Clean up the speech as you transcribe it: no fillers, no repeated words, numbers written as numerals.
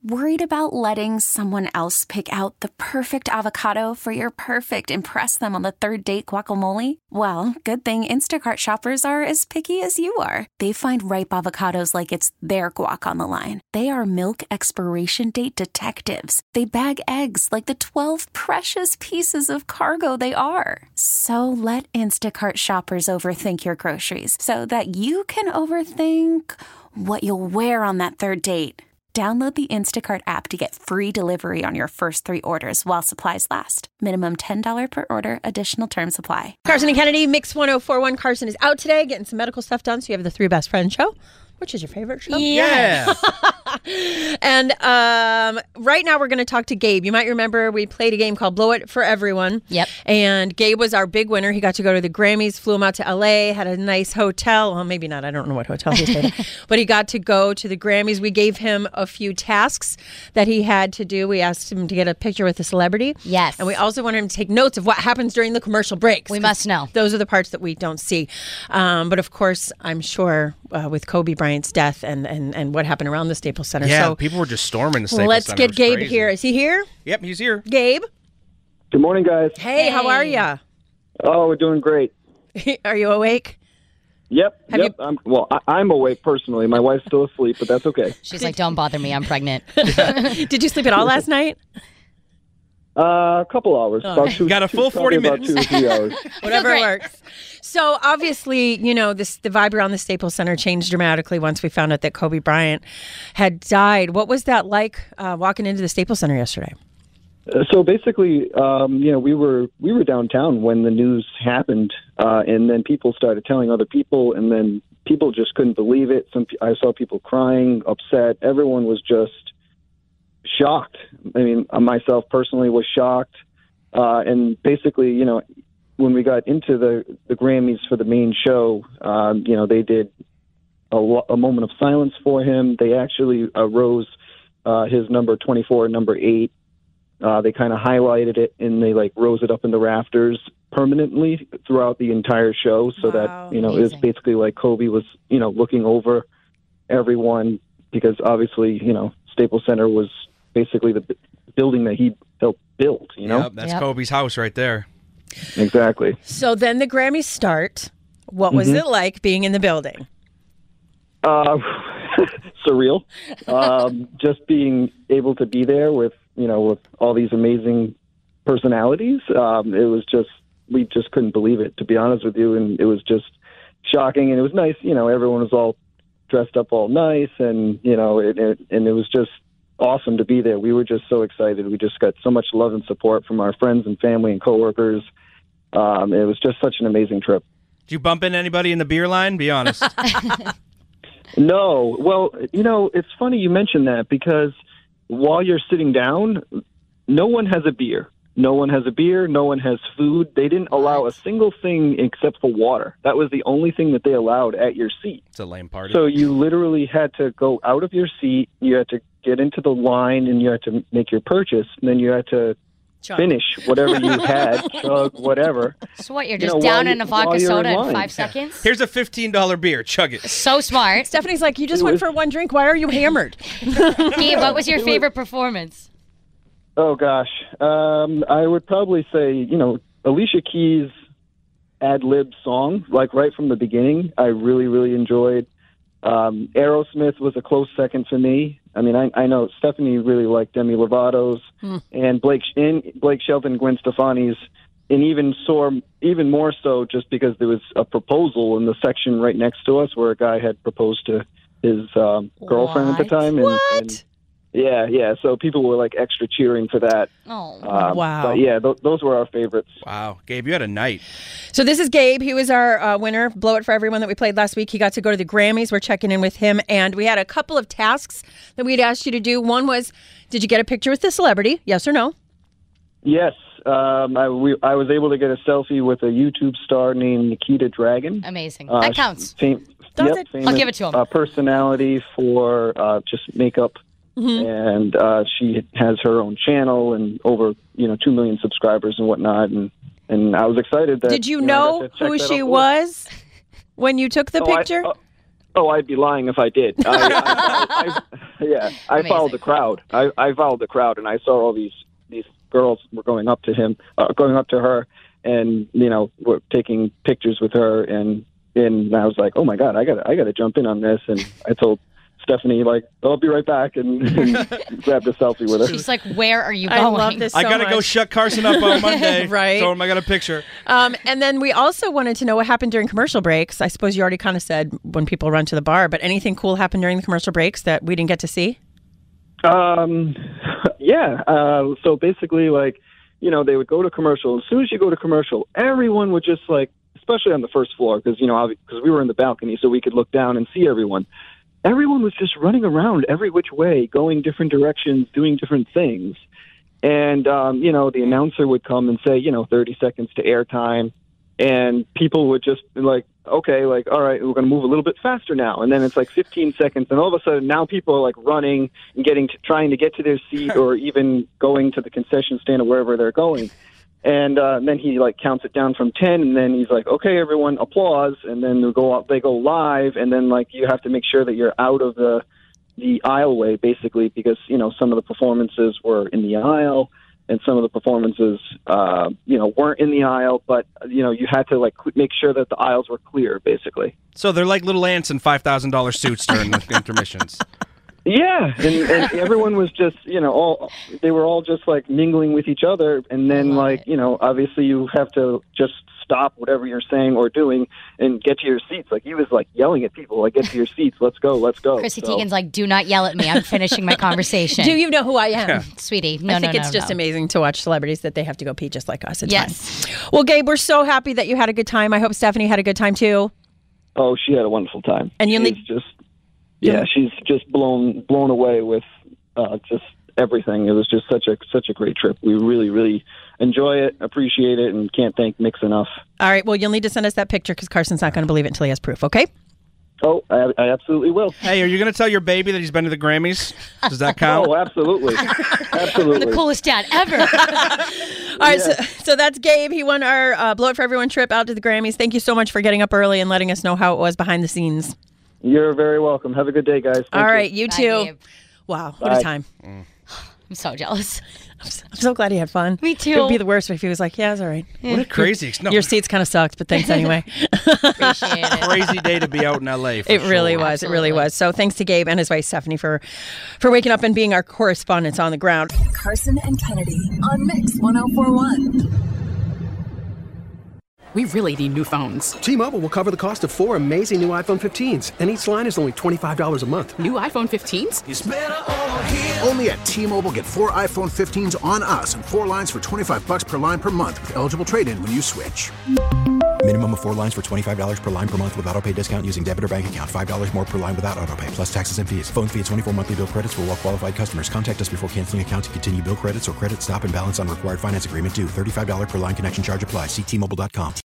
Worried about letting someone else pick out the perfect avocado for your perfect impress them on the third date guacamole? Well, good thing Instacart shoppers are as picky as you are. They find ripe avocados like it's their guac on the line. They are milk expiration date detectives. They bag eggs like the 12 precious pieces of cargo they are. So let Instacart shoppers overthink your groceries so that you can overthink what you'll wear on that third date. Download the Instacart app to get free delivery on your first 3 orders while supplies last. Minimum $10 per order. Additional terms apply. Carson and Kennedy, Mix 1041. Carson is out today getting some medical stuff done, so you have the 3 Best Friends show. Which is your favorite show? Yeah. And right now we're going to talk to Gabe. You might remember we played a game called Blow It for Everyone. Yep. And Gabe was our big winner. He got to go to the Grammys, flew him out to L.A., had a nice hotel. Well, maybe not. I don't know what hotel he stayed at. But he got to go to the Grammys. We gave him a few tasks that he had to do. We asked him to get a picture with a celebrity. Yes. And we also wanted him to take notes of what happens during the commercial breaks. We must know. Those are the parts that we don't see. But of course, I'm sure with Kobe Bryant's death and what happened around the Staples Center. Yeah, So people were just storming the Staples let's Center. get Gabe here. Is he here? Yep, he's here. Gabe? Good morning, guys. Hey, how are you? Oh, we're doing great. Are you awake? Yep. Have I'm awake personally. My wife's still asleep, but that's okay. She's like, don't bother me. I'm pregnant. Did you sleep at all last night? A couple hours. Oh, About okay. two, Got a full probably 40 minutes. About 2 or 3 hours. Whatever great. works. So obviously, you know, the vibe around the Staples Center changed dramatically once we found out that Kobe Bryant had died. What was that like walking into the Staples Center yesterday? So basically, we were downtown when the news happened, and then people started telling other people, and then people just couldn't believe it. I saw people crying, upset. Everyone was just shocked. I mean, myself personally was shocked. And basically, you know, when we got into the Grammys for the main show, they did a moment of silence for him. They actually rose his number 24 and number 8. They kind of highlighted it, and they rose it up in the rafters permanently throughout the entire show, so Wow, that, it was basically like Kobe was, looking over everyone, because obviously, Staples Center was basically the building that he helped build, Yep, that's Kobe's house right there. Exactly. So then the Grammys start. What was it like being in the building? Surreal. Just being able to be there with all these amazing personalities. It was just, we just couldn't believe it, to be honest with you. And it was just shocking. And it was nice. Everyone was all dressed up all nice, and, and it was just awesome to be there. We were just so excited. We just got so much love and support from our friends and family and coworkers. It was just such an amazing trip. Did you bump into anybody in the beer line? Be honest. No. Well, it's funny you mentioned that, because while you're sitting down, no one has a beer. No one has a beer. No one has food. They didn't allow a single thing except for water. That was the only thing that they allowed at your seat. It's a lame party. So you literally had to go out of your seat. You had to get into the line, and you had to make your purchase. And then you had to finish whatever you had, chug, whatever. So what, you're just down in a vodka soda in 5 seconds? Here's a $15 beer. Chug it. So smart. Stephanie's like, you just went for one drink. Why are you hammered? Gabe, what was your favorite performance? Oh, gosh. I would probably say, Alicia Keys' ad-lib song, right from the beginning, I really, really enjoyed. Aerosmith was a close second for me. I mean, I know Stephanie really liked Demi Lovato's, and Blake Shelton, Gwen Stefani's, and even more so just because there was a proposal in the section right next to us where a guy had proposed to his girlfriend at the time. And yeah. So people were extra cheering for that. Oh, wow. But yeah, those were our favorites. Wow. Gabe, you had a night. So this is Gabe. He was our winner, Blow It for Everyone, that we played last week. He got to go to the Grammys. We're checking in with him, and we had a couple of tasks that we'd asked you to do. One was, did you get a picture with the celebrity? Yes or no? Yes. I was able to get a selfie with a YouTube star named Nikita Dragon. amazing. That counts. Famous I'll give it to him. Personality for just makeup. And she has her own channel and over 2 million subscribers and whatnot, and I was excited that. Did you know who she was when you took the picture? Oh, I'd be lying if I did. I followed the crowd. I followed the crowd, and I saw all these girls were going up to her, and were taking pictures with her, and I was like, oh my God, I gotta jump in on this, and I told Stephanie, like, I'll be right back, and grabbed a selfie with her. She's like, where are you going? I love this so I gotta much. go shut Carson up on Monday. Right. Tell him I got a picture. And then we also wanted to know what happened during commercial breaks. I suppose you already kind of said when people run to the bar, but anything cool happened during the commercial breaks that we didn't get to see? Yeah. So basically, like, they would go to commercial. As soon as you go to commercial, everyone would just, like, especially on the first floor, because we were in the balcony, so we could look down and see everyone. Everyone was just running around every which way, going different directions, doing different things. And, the announcer would come and say, 30 seconds to airtime. And people would just be like, okay, like, all right, we're going to move a little bit faster now. And then it's like 15 seconds. And all of a sudden now people are like running and trying to get to their seat or even going to the concession stand or wherever they're going. And then he like counts it down from 10, and then he's like, okay, everyone, applause. And then they go live, and then like you have to make sure that you're out of the aisleway, basically, because some of the performances were in the aisle, and some of the performances weren't in the aisle, but you had to like make sure that the aisles were clear, basically. So they're like little ants in $5,000 suits during the intermissions. Yeah, and everyone was just, they were all just like mingling with each other, and then like, obviously you have to just stop whatever you're saying or doing and get to your seats. Like he was like yelling at people, like, get to your seats, let's go. Chrissy Teigen's like, do not yell at me, I'm finishing my conversation. Do you know who I am? Yeah. Sweetie, I think it's just amazing to watch celebrities that they have to go pee just like us. It's yes. fun. Well, Gabe, we're so happy that you had a good time. I hope Stephanie had a good time too. Oh, she had a wonderful time. And she's just blown away with just everything. It was just such a great trip. We really, really enjoy it, appreciate it, and can't thank Mix enough. All right. Well, you'll need to send us that picture because Carson's not going to believe it until he has proof. Okay? Oh, I absolutely will. Hey, are you going to tell your baby that he's been to the Grammys? Does that count? Oh, absolutely. Absolutely. The coolest dad ever. All right. Yeah. So that's Gabe. He won our Blow It For Everyone trip out to the Grammys. Thank you so much for getting up early and letting us know how it was behind the scenes. You're very welcome. Have a good day, guys. All right, you Bye, too. Gabe. Wow, what a time. I'm so jealous. I'm so glad he had fun. Me too. It would be the worst if he was like, yeah, it's all right. What a crazy... No. Your seats kind of sucked, but thanks anyway. Appreciate it. Crazy day to be out in L.A. It really was. Absolutely. It really was. So thanks to Gabe and his wife, Stephanie, for waking up and being our correspondents on the ground. Carson and Kennedy on Mix 104.1. We really need new phones. T-Mobile will cover the cost of 4 amazing new iPhone 15s, and each line is only $25 a month. New iPhone 15s? It's better over here. Only at T-Mobile, get 4 iPhone 15s on us and 4 lines for $25 per line per month with eligible trade-in when you switch. Minimum of 4 lines for $25 per line per month with autopay discount using debit or bank account. $5 more per line without autopay, plus taxes and fees. Phone fee at 24 monthly bill credits for well-qualified customers. Contact us before canceling account to continue bill credits or credit stop and balance on required finance agreement due. $35 per line connection charge applies. See T-Mobile.com.